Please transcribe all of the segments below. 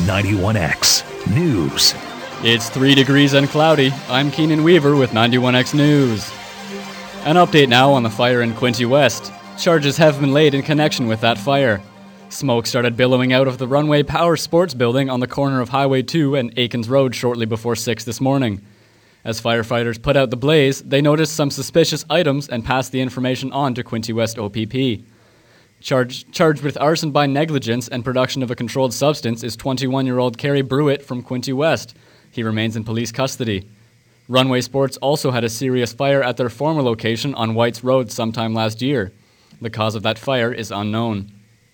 91X News. It's 3 degrees and cloudy. I'm Keenan Weaver with 91X News. An update now on the fire in Quinte West. Charges have been laid in connection with that fire. Smoke started billowing out of the Runway Power Sports building on the corner of Highway 2 and Aikens Road shortly before 6 this morning. As firefighters put out the blaze, they noticed some suspicious items and passed the information on to Quinte West OPP. Charged with arson by negligence and production of a controlled substance is 21-year-old Kerry Brewitt from Quinte West. He remains in police custody. Runway Sports also had a serious fire at their former location on Whites Road sometime last year. The cause of that fire is unknown.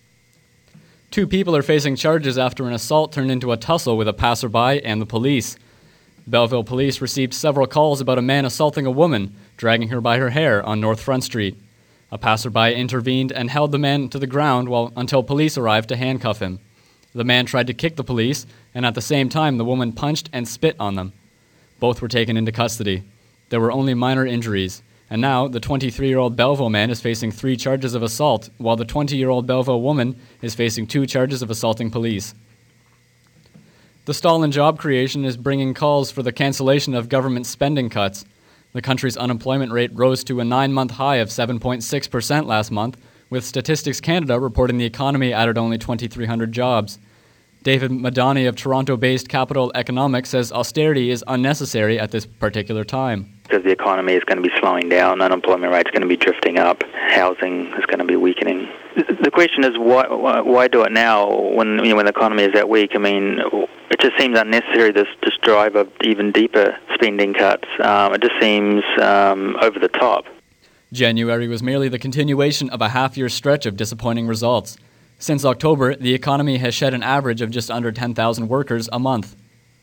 2 people are facing charges after an assault turned into a tussle with a passerby and the police. Belleville police received several calls about a man assaulting a woman, dragging her by her hair on North Front Street. A passerby intervened and held the man to the ground until police arrived to handcuff him. The man tried to kick the police, and at the same time the woman punched and spit on them. Both were taken into custody. There were only minor injuries, and now the 23-year-old Belleville man is facing 3 charges of assault, while the 20-year-old Belleville woman is facing 2 charges of assaulting police. The stall in job creation is bringing calls for the cancellation of government spending cuts. The country's unemployment rate rose to a 9-month high of 7.6% last month, with Statistics Canada reporting the economy added only 2,300 jobs. David Madani of Toronto-based Capital Economics says austerity is unnecessary at this particular time. Because the economy is going to be slowing down, unemployment rate is going to be drifting up, housing is going to be weakening. The question is, why do it now when the economy is that weak? I mean, it just seems unnecessary, this drive of even deeper spending cuts. It just seems over the top. January was merely the continuation of a half-year stretch of disappointing results. Since October, the economy has shed an average of just under 10,000 workers a month.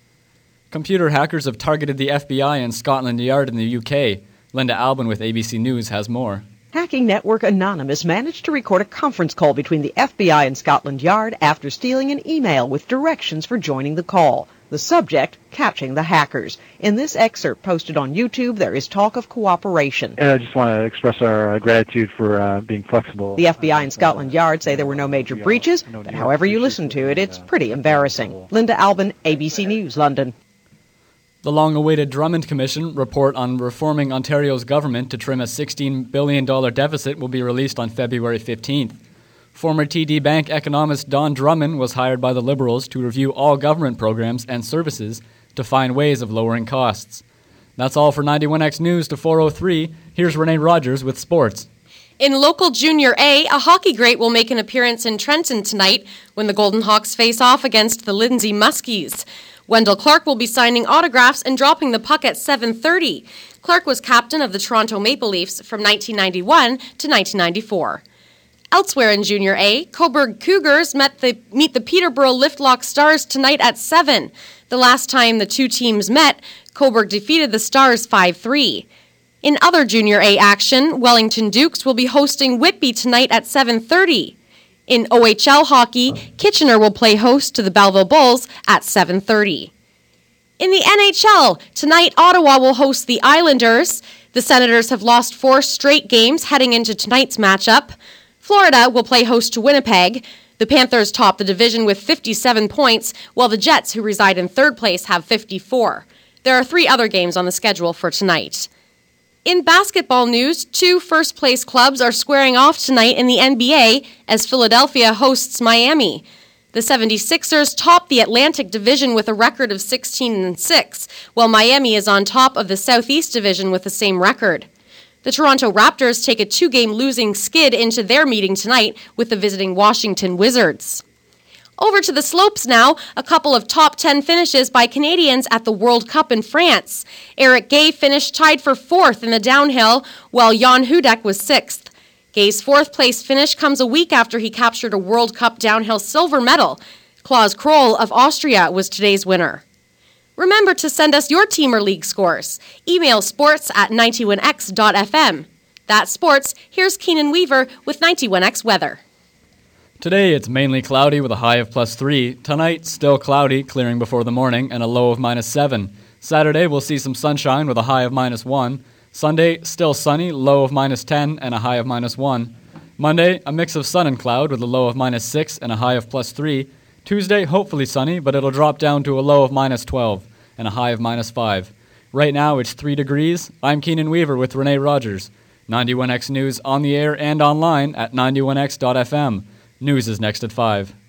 Computer hackers have targeted the FBI and Scotland Yard in the UK. Linda Albin with ABC News has more. Hacking network Anonymous managed to record a conference call between the FBI and Scotland Yard after stealing an email with directions for joining the call. The subject, catching the hackers. In this excerpt posted on YouTube, there is talk of cooperation. I just want to express our gratitude for being flexible. The FBI and Scotland Yard say there were no major breaches, but however you listen to it, it's pretty embarrassing. Linda Albin, ABC News, London. The long-awaited Drummond Commission report on reforming Ontario's government to trim a $16 billion deficit will be released on February 15th. Former TD Bank economist Don Drummond was hired by the Liberals to review all government programs and services to find ways of lowering costs. That's all for 91X News to 4:03. Here's Renee Rogers with sports. In local Junior A, a hockey great will make an appearance in Trenton tonight when the Golden Hawks face off against the Lindsay Muskies. Wendell Clark will be signing autographs and dropping the puck at 7:30. Clark was captain of the Toronto Maple Leafs from 1991 to 1994. Elsewhere in Junior A, Cobourg Cougars meet the Peterborough Liftlock Stars tonight at 7. The last time the two teams met, Cobourg defeated the Stars 5-3. In other Junior A action, Wellington Dukes will be hosting Whitby tonight at 7:30. In OHL hockey, Kitchener will play host to the Belleville Bulls at 7:30. In the NHL, tonight Ottawa will host the Islanders. The Senators have lost 4 straight games heading into tonight's matchup. Florida will play host to Winnipeg. The Panthers top the division with 57 points, while the Jets, who reside in third place, have 54. There are 3 other games on the schedule for tonight. In basketball news, 2 first-place clubs are squaring off tonight in the NBA as Philadelphia hosts Miami. The 76ers top the Atlantic Division with a record of 16-6, while Miami is on top of the Southeast Division with the same record. The Toronto Raptors take a 2-game losing skid into their meeting tonight with the visiting Washington Wizards. Over to the slopes now, a couple of top 10 finishes by Canadians at the World Cup in France. Eric Gay finished tied for 4th in the downhill, while Jan Hudek was 6th. Gay's 4th-place finish comes a week after he captured a World Cup downhill silver medal. Klaus Kroll of Austria was today's winner. Remember to send us your team or league scores. Email sports@91x.fm. That's sports. Here's Keenan Weaver with 91X weather. Today it's mainly cloudy with a high of +3. Tonight, still cloudy, clearing before the morning, and a low of -7. Saturday, we'll see some sunshine with a high of -1. Sunday, still sunny, low of -10 and a high of -1. Monday, a mix of sun and cloud with a low of -6 and a high of +3. Tuesday, hopefully sunny, but it'll drop down to a low of minus 12 and a high of minus 5. Right now, it's 3 degrees. I'm Keenan Weaver with Renee Rogers. 91X News on the air and online at 91x.fm. News is next at 5.